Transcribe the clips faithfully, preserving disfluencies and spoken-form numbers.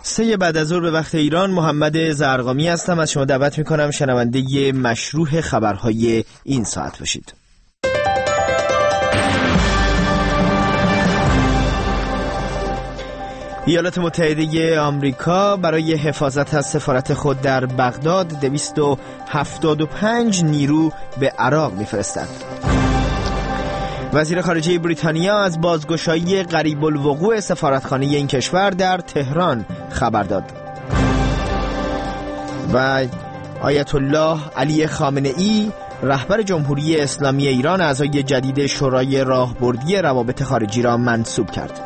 سه بعد از ظهر به وقت ایران، محمد زرقامی هستم. از شما دعوت میکنم شنونده مشروح خبرهای این ساعت باشید. ایالات متحده آمریکا برای حفاظت از سفارت خود در بغداد دویست و هفتاد و پنج نیرو به عراق میفرستد. وزیر خارجه بریتانیا از بازگشایی قریب الوقوع سفارتخانه این کشور در تهران خبر داد. و آیت الله علی خامنه ای رهبر جمهوری اسلامی ایران اعضای جدید شورای راهبردی روابط خارجی را منصوب کرد.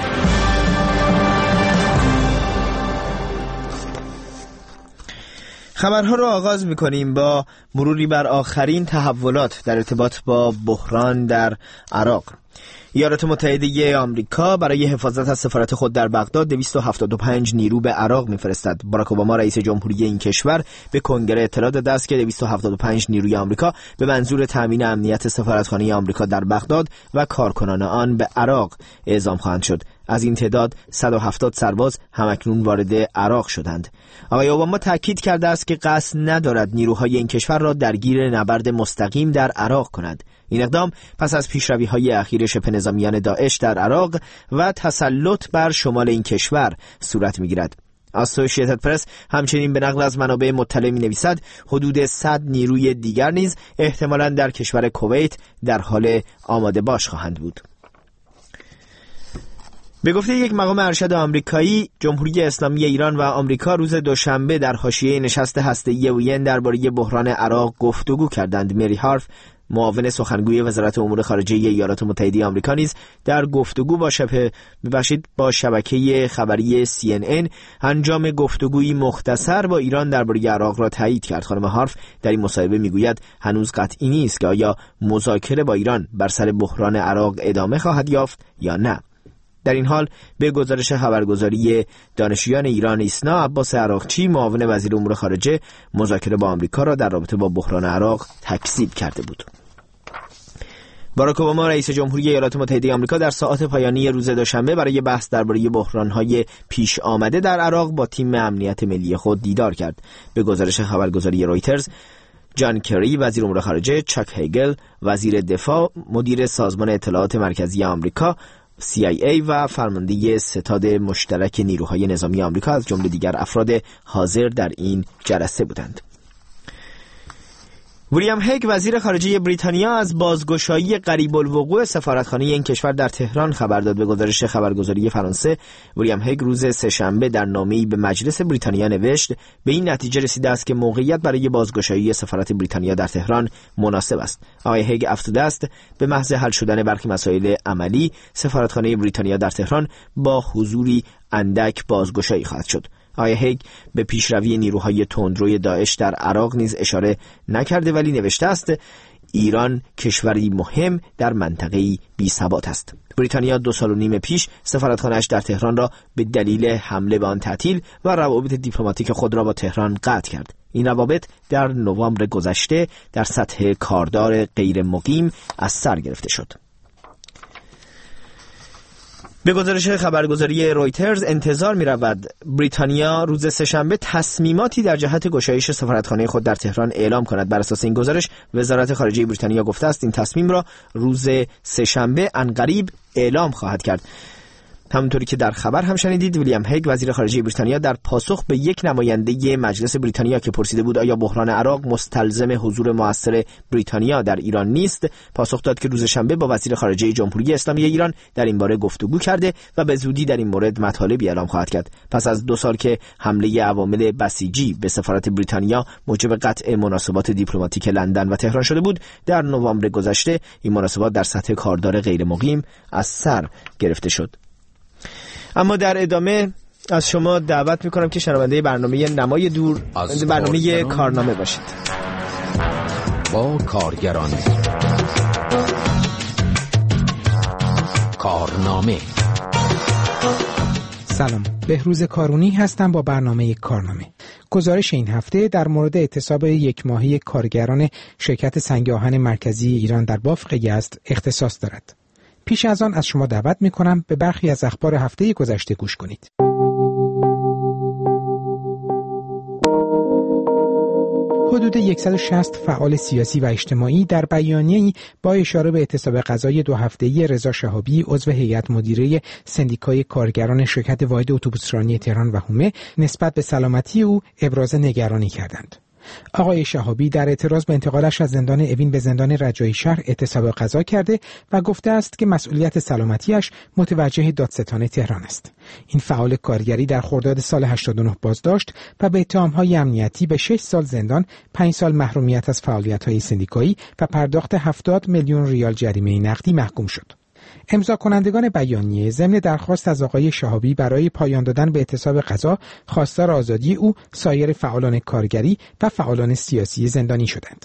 خبرها را آغاز می‌کنیم با مروری بر آخرین تحولات در ارتباط با بحران در عراق. ایالات متحده آمریکا برای حفاظت از سفارت خود در بغداد دویست و هفتاد و پنج نیرو به عراق می‌فرستد. باراک اوباما رئیس جمهوری این کشور به کنگره اطلاع داده است که دویست و هفتاد و پنج نیروی آمریکا به منظور تامین امنیت سفارتخانه آمریکا در بغداد و کارکنان آن به عراق اعزام خواهند شد. از این تعداد صد و هفتاد سرباز همکنون وارد عراق شدند. آقای اوباما تاکید کرده است که قصد ندارد نیروهای این کشور را درگیر نبرد مستقیم در عراق کند. این اقدام پس از پیشروی‌های اخیر شبه نظامیان داعش در عراق و تسلط بر شمال این کشور صورت می‌گیرد. اسوسییتد پرس همچنین به نقل از منابع مطلع می‌نویسد حدود صد نیروی دیگر نیز احتمالاً در کشور کویت در حال آماده باش خواهند بود. به گفته یک مقام ارشد آمریکایی، جمهوری اسلامی ایران و آمریکا روز دوشنبه در حاشیه نشست هسته‌ای وین درباره بحران عراق گفتگو کردند. مری هارف، معاون سخنگوی وزارت امور خارجه ایالات متحده آمریکا، نیز در گفتگو با شبه میبخشید با شبکه خبری سی ان ان انجام گفتگویی مختصر با ایران درباره عراق را تایید کرد. خانم هارف در این مصاحبه میگوید هنوز قطعی نیست که آیا مذاکره با ایران بر سر بحران عراق ادامه خواهد یافت یا نه. در این حال به گزارش خبرگزاری دانشجویان ایران ایسنا، عباس عراقچی معاون وزیر امور خارجه مذاکره با آمریکا را در رابطه با بحران عراق تکذیب کرده بود. باراک اوباما رئیس جمهوری ایالات متحده آمریکا در ساعات پایانی روز دوشنبه برای بحث درباره بحران‌های پیش آمده در عراق با تیم امنیت ملی خود دیدار کرد. به گزارش خبرگزاری رویترز، جان کری وزیر امور خارجه، چاک هیگل وزیر دفاع، مدیر سازمان اطلاعات مرکزی آمریکا سی آی ای و فرمانده ستاد مشترک نیروهای نظامی آمریکا از جمله دیگر افراد حاضر در این جلسه بودند. ویلیام هیگ وزیر خارجه بریتانیا از بازگشایی قریب الوقوع سفارتخانه این کشور در تهران خبر داد. به گزارش خبرگزاری فرانسه، ویلیام هیگ روز سه‌شنبه در نامه‌ای به مجلس بریتانیا نوشت به این نتیجه رسیده است که موقعیت برای بازگشایی سفارت بریتانیا در تهران مناسب است. آقای هیگ افزوده است به محض حل شدن برخی مسائل عملی، سفارتخانه بریتانیا در تهران با حضوری اندک بازگشایی خواهد شد. آقای هیگ به پیشروی نیروهای تندروی داعش در عراق نیز اشاره نکرده، ولی نوشته است ایران کشوری مهم در منطقه‌ای بی‌ثبات است. بریتانیا دو سال و نیم پیش سفارتخانه‌اش در تهران را به دلیل حمله به آن تعطیل و روابط دیپلماتیک خود را با تهران قطع کرد. این روابط در نوامبر گذشته در سطح کاردار غیر مقیم از سر گرفته شد. به گزارش خبرگزاری رویترز انتظار می رود بریتانیا روز سه‌شنبه تصمیماتی در جهت گشایش سفارتخانه خود در تهران اعلام کند. بر اساس این گزارش وزارت خارجه بریتانیا گفته است این تصمیم را روز سه‌شنبه عنقریب اعلام خواهد کرد. همونطوری که در خبر هم شنیدید، ویلیام هیگ وزیر خارجه بریتانیا در پاسخ به یک نماینده مجلس بریتانیا که پرسیده بود آیا بحران عراق مستلزم حضور مؤثر بریتانیا در ایران نیست، پاسخ داد که روز شنبه با وزیر خارجه جمهوری اسلامی ایران در این باره گفتگو کرده و به زودی در این مورد مطالبی اعلام خواهد کرد. پس از دو سال که حمله عوامل بسیجی به سفارت بریتانیا موجب قطع مناسبات دیپلماتیک لندن و تهران شده بود، در نوامبر گذشته این مناسبات در سطح کاردار غیر مقیم از سر گرفته شد. اما در ادامه از شما دعوت میکنم که شنونده برنامه نمای دور برنامه کارنامه باشید. با کارگران کارنامه. سلام، بهروز کارونی هستم با برنامه کارنامه. گزارش این هفته در مورد اعتصاب یک ماهه کارگران شرکت سنگ آهن مرکزی ایران در بافق یزد اختصاص دارد. پیش از آن از شما دعوت میکنم به برخی از اخبار هفته گذشته گوش کنید. حدود صد و شصت فعال سیاسی و اجتماعی در بیانیه‌ای با اشاره به اعتصاب غذای دو هفته‌ای رضا شهابی عضو هیئت مدیره سندیکای کارگران شرکت واحد اتوبوسرانی تهران و حومه نسبت به سلامتی او ابراز نگرانی کردند. آقای شهابی در اعتراض به انتقالش از زندان اوین به زندان رجایی شهر اعتصاب غذا کرده و گفته است که مسئولیت سلامتیش متوجه دادستان تهران است. این فعال کارگری در خرداد سال هشتاد و نه بازداشت و به اتهام‌های امنیتی به شش سال زندان، پنج سال محرومیت از فعالیت‌های سندیکایی و پرداخت هفتاد میلیون ریال جریمه نقدی محکوم شد. امضا کنندگان بیانیه ضمن درخواست از آقای شهابی برای پایان دادن به اعتصاب غذا خواستار آزادی او، سایر فعالان کارگری و فعالان سیاسی زندانی شدند.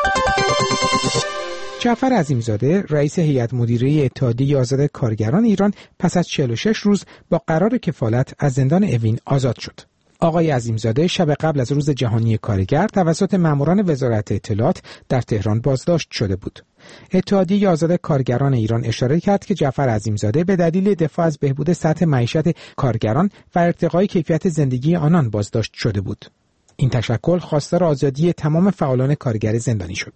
جعفر عظیمزاده رئیس هیئت مدیره اتحادیه آزاد کارگران ایران پس از چهل و شش روز با قرار کفالت از زندان اوین آزاد شد. آقای عظیمزاده شب قبل از روز جهانی کارگر توسط ماموران وزارت اطلاعات در تهران بازداشت شده بود. اتحادیه آزاد کارگران ایران اشاره کرد که جعفر عظیمزاده به دلیل دفاع از بهبود سطح معیشت کارگران و ارتقای کیفیت زندگی آنان بازداشت شده بود. این تشکل خواستار آزادی تمام فعالان کارگر زندانی شد.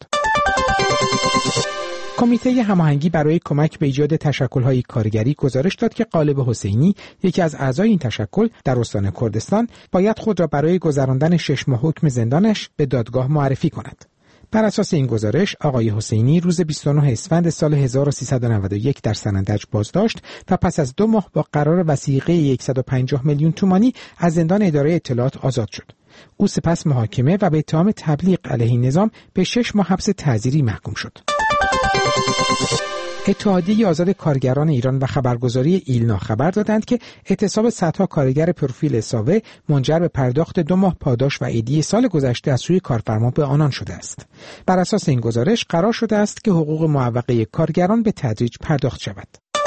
کمیته هماهنگی برای کمک به ایجاد تشکل‌های کارگری گزارش داد که غالب حسینی، یکی از اعضای این تشکل در استان کردستان، باید خود را برای گذراندن شش ماه حکم زندانش به دادگاه معرفی کند. بر اساس این گزارش، آقای حسینی روز بیست و نه اسفند سال هزار و سیصد و نود و یک در سنندج بازداشت و پس از دو ماه با قرار وثیقه صد و پنجاه میلیون تومانی از زندان اداره اطلاعات آزاد شد. او سپس محاکمه و به اتهام تبلیغ علیه نظام به شش ماه حبس تعزیری محکوم شد. اتحادیه آزاد کارگران ایران و خبرگزاری ایلنا خبر دادند که اعتصاب صدها کارگر پروفیل ساوه منجر به پرداخت دو ماه پاداش و عیدی سال گذشته از سوی کارفرما به آنان شده است. بر اساس این گزارش قرار شده است که حقوق معوقه کارگران به تدریج پرداخت شود.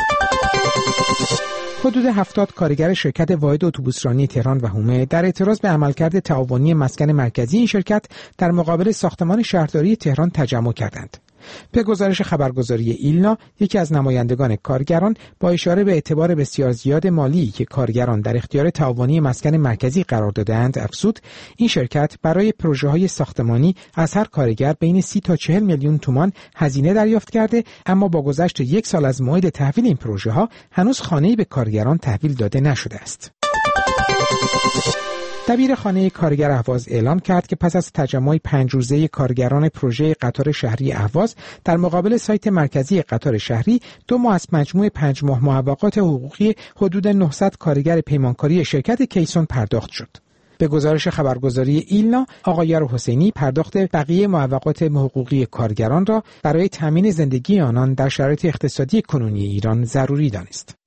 حدود هفتاد کارگر شرکت واحد اتوبوسرانی تهران و حومه در اعتراض به عملکرد تعاونی مسکن مرکزی این شرکت در مقابل ساختمان شهرداری تهران تجمع کردند. به گزارش خبرگزاری ایلنا، یکی از نمایندگان کارگران با اشاره به اعتبار بسیار زیاد مالی که کارگران در اختیار تعاونی مسکن مرکزی قرار داده‌اند افزود، این شرکت برای پروژه‌های ساختمانی از هر کارگر بین سی تا چهل میلیون تومان هزینه دریافت کرده، اما با گذشت یک سال از موعد تحویل این پروژه‌ها هنوز خانه‌ای به کارگران تحویل داده نشده است. دبیر خانه کارگر اهواز اعلام کرد که پس از تجمع پنج روزه کارگران پروژه قطار شهری اهواز در مقابل سایت مرکزی قطار شهری، دو ماه از مجموع پنج ماه معوقات حقوقی حدود نهصد کارگر پیمانکاری شرکت کیسون پرداخت شد. به گزارش خبرگزاری ایلنا، آقای حسینی پرداخت بقیه معوقات حقوقی کارگران را برای تامین زندگی آنان در شرایط اقتصادی کنونی ایران ضروری دانست.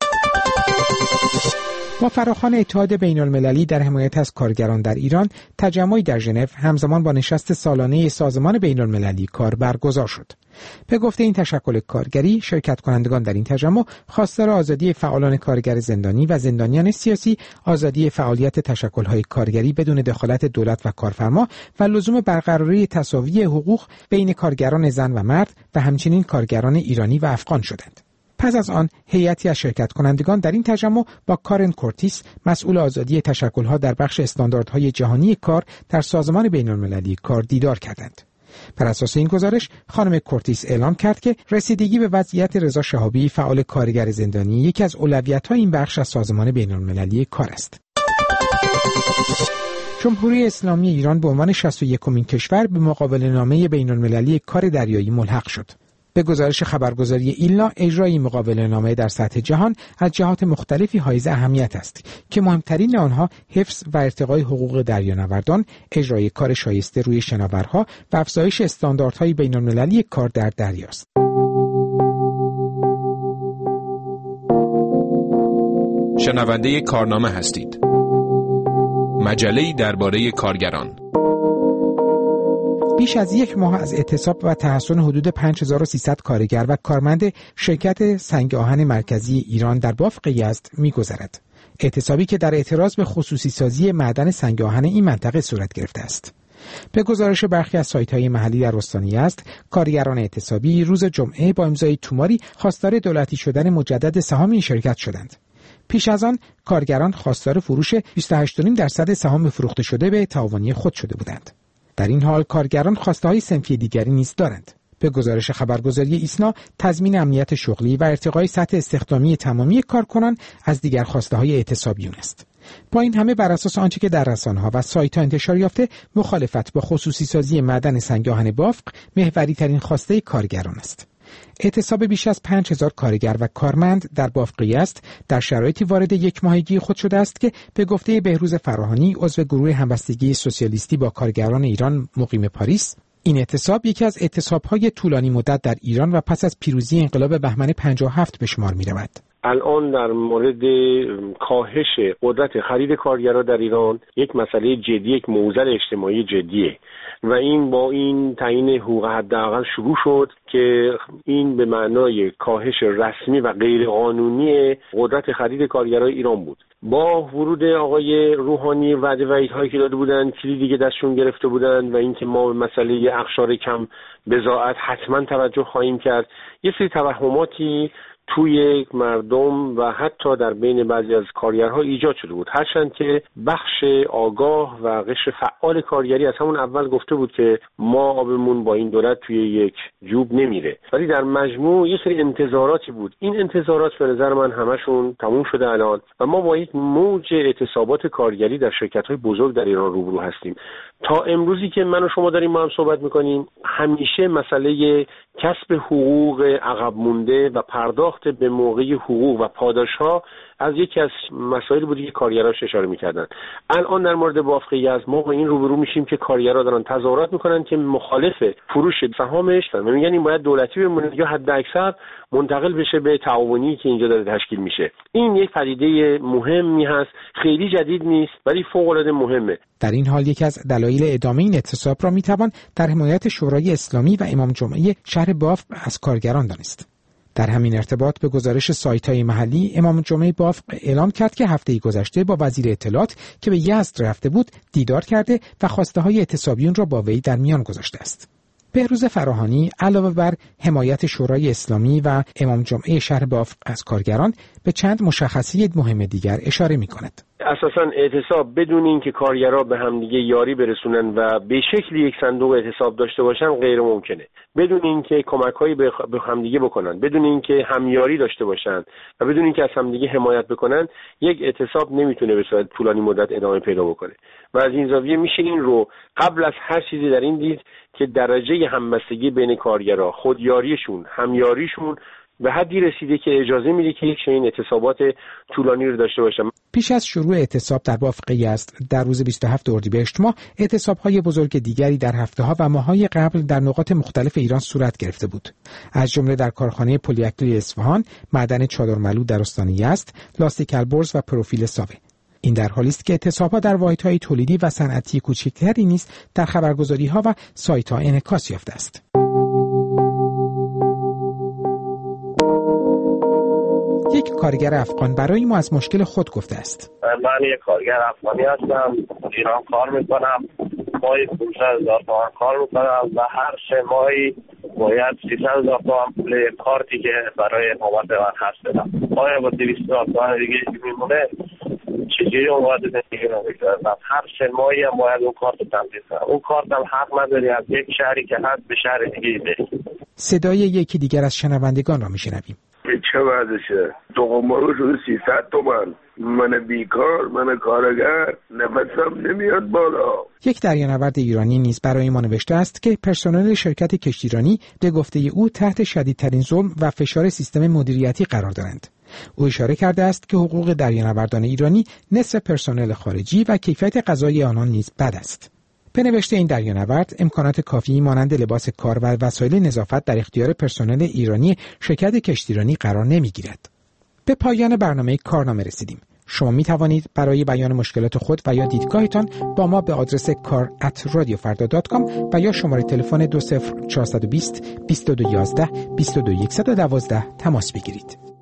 با فراخوان اتحاد بین‌المللی در حمایت از کارگران در ایران، تجمعی در ژنو همزمان با نشست سالانه سازمان بین‌المللی کار برگزار شد. به گفته این تشکل کارگری، شرکت کنندگان در این تجمع خواستار آزادی فعالان کارگر زندانی و زندانیان سیاسی، آزادی فعالیت تشکل‌های کارگری بدون دخالت دولت و کارفرما و لزوم برقراری تساوی حقوق بین کارگران زن و مرد و همچنین کارگران ایرانی و افغان شدند. پس از آن، هیئتی از شرکت کنندگان در این تجمع با کارن کورتیس، مسئول آزادی تشکل‌ها در بخش استانداردهای جهانی کار در سازمان بین‌المللی کار دیدار کردند. بر اساس این گزارش، خانم کورتیس اعلام کرد که رسیدگی به وضعیت رضا شهابی، فعال کارگر زندانی، یکی از اولویت‌های این بخش از سازمان بین‌المللی کار است. جمهوری اسلامی ایران به عنوان شصت و یکمین کشور به مقابله‌نامه بین‌المللی کار دریایی ملحق شد. به گزارش خبرگزاری ایلنا، اجرای مقابله‌نامه در سطح جهان از جهات مختلفی حائز اهمیت است که مهمترین آنها حفظ و ارتقای حقوق دریانوردان، اجرای کار شایسته روی شناورها و افزایش استانداردهای بین‌المللی کار در دریاست. شنونده کارنامه هستید. مجله‌ای درباره کارگران. بیش از یک ماه از اعتصاب و تحصن حدود پنج هزار و سیصد کارگر و کارمند شرکت سنگ آهن مرکزی ایران در بافق یزد می‌گذرد. اعتصابی که در اعتراض به خصوصی سازی معدن سنگ آهن این منطقه صورت گرفته است. به گزارش برخی از سایت‌های محلی در استان یزد، کارگران اعتصابی روز جمعه با امضای توماری خواستار دولتی شدن مجدد سهام این شرکت شدند. پیش از آن، کارگران خواستار فروش بیست و هشت و نیم درصد سهام فروخته شده به تعاونی خود شده بودند. در این حال کارگران خواسته‌های صنفی دیگری نیز دارند. به گزارش خبرگزاری ایسنا، تضمین امنیت شغلی و ارتقای سطح استخدامی تمامی کارکنان از دیگر خواسته‌های اعتصابیون است. با این همه بر اساس آنچه که در رسانه‌ها و سایت‌ها انتشار یافته، مخالفت با خصوصی سازی معدن سنگ آهن بافق محوری ترین خواسته کارگران است. اعتصاب بیش از پنج هزار کارگر و کارمند در بافق است در شرایطی وارد یک ماهگی خود شده است که به گفته بهروز فراهانی، عضو گروه همبستگی سوسیالیستی با کارگران ایران مقیم پاریس، این اعتصاب یکی از اعتصاب‌های طولانی مدت در ایران و پس از پیروزی انقلاب بهمن پنجاه و هفت به شمار می‌رود. الان در مورد کاهش قدرت خرید کارگران در ایران یک مسئله جدی، یک معضل اجتماعی جدیه و این با این تعیین حقوق حداقل شروع شد که این به معنای کاهش رسمی و غیرقانونی قدرت خرید کارگران ایران بود. با ورود آقای روحانی وعده وعیدهایی که داده بودن، کلیدی که دستشون گرفته بودن و اینکه ما به مسئله اقشار کم بضاعت حتما توجه خواهیم کرد، یه سری توهماتی توی مردم و حتی در بین بعضی از کارگرها ایجاد شده بود، هرچند که بخش آگاه و قشر فعال کارگری از همون اول گفته بود که ما آبمون با این دولت توی یک جوب نمیره، ولی در مجموع یه سری انتظاراتی بود. این انتظارات به نظر من همشون تموم شده الان و ما با یک موج اعتصابات کارگری در شرکت‌های بزرگ در ایران روبرو هستیم. تا امروزی که من و شما داریم ما هم صحبت می‌کنیم، همیشه مسئله کسب حقوق عقب مونده و پرداخت به موقع حقوق و پاداش‌ها از یکی از مسائل بودی که کارگراش اشاره می‌کردن. الان در مورد بافق یزد ما با این روبرو میشیم که کارگرها دارن تظاهرات می‌کنن که مخالف فروش سهامش و میگن این باید دولتی بمونه یا حد اکثر منتقل بشه به تعاونی که اینجا داره تشکیل میشه. این یک پدیده مهمی هست، خیلی جدید نیست ولی فوق‌العاده مهمه. در این حال یکی از دلایل ادامه این اعتصاب را میتوان در حمایت شورای اسلامی و امام جمعه شهر بافق از کارگران دانست. در همین ارتباط به گزارش سایت‌های محلی، امام جمعه بافق اعلام کرد که هفته گذشته با وزیر اطلاعات که به یزد رفته بود دیدار کرده و خواسته‌های اعتصابیون را با وی در میان گذاشته است. بهروز فراهانی علاوه بر حمایت شورای اسلامی و امام جمعه شهر بافق از کارگران به چند مشخصه مهم دیگر اشاره می‌کند. اساساً اعتصاب بدون اینکه کارگرها به همدیگه یاری برسونن و به شکلی یک صندوق اعتصاب داشته باشن غیر ممکنه. بدون اینکه کمک‌هایی به همدیگه بکنن، بدون اینکه همیاری داشته باشن و بدون اینکه از همدیگه حمایت بکنن، یک اعتصاب نمیتونه به صورت طولانی مدت ادامه پیدا بکنه. و از این زاویه میشه این رو قبل از هر چیزی در این دید که درجه همبستگی بین کارگرها، خودیاریشون، همیاریشون به حدی رسیده که اجازه میده که یک چنین اعتصابات طولانی رو داشته باشن. پیش از شروع اعتصاب در بافق یزد در روز بیست و هفتم اردیبهشت ماه، اعتصاب‌های بزرگ دیگری در هفته‌ها و ماه‌های قبل در نقاط مختلف ایران صورت گرفته بود. از جمله در کارخانه پلی‌اکریل اصفهان، معدن چادرملو در استان یزد، لاستیک البرز و پروفیل ساوه. این در حالی است که اعتصاب‌ها در واحدهای تولیدی و صنعتی کوچکتری نیز در خبرگزاری‌ها و سایت‌ها انعکاس یافته است. یک کارگر افغان برای ما از مشکل خود گفته است. من یک کارگر افغانی هستم، ایران کار میکنم، ماهی پانصد هزار تومان کار میکنم و هر سه ماهی باید سیصد هزار تومان پول کارتی که برای اقامت من هست بدم. آیا با دویست هزار تومان دیگه میمونه چجوری اون باید زندگی رو بگذارم؟ هر سه ماهی هم باید اون کارت رو تمدید کنم. اون کارت هم حق نداری از یک شهری که هست به شهر دیگه بری. صدای یکی دیگر از شنوندگان را میشنویم. چه وضعشه؟ دوقمارو شده سیصد تومن، من بیکار، من کارگر، نفسم نمیاد بالا. یک دریانورد ایرانی نیز برای ما نوشته است که پرسنل شرکت کشتیرانی به گفته او تحت شدیدترین ظلم و فشار سیستم مدیریتی قرار دارند. او اشاره کرده است که حقوق دریانوردان ایرانی نصف پرسنل خارجی و کیفیت غذایی آنان نیز بد است. به نوشته این دریانورد، امکانات کافی مانند لباس کار و وسایل نظافت در اختیار پرسنل ایرانی شرکت کشتیرانی قرار نمیگیرد. به پایان برنامه کارنامه رسیدیم. شما می توانید برای بیان مشکلات خود و یا دیدگاهتان با ما به آدرس کار ات رادیو فردا دات کام و یا شماره تلفن دو صفر چهار دو صفر بیست بیست و دو یازده بیست و دو صد و دوازده تماس بگیرید.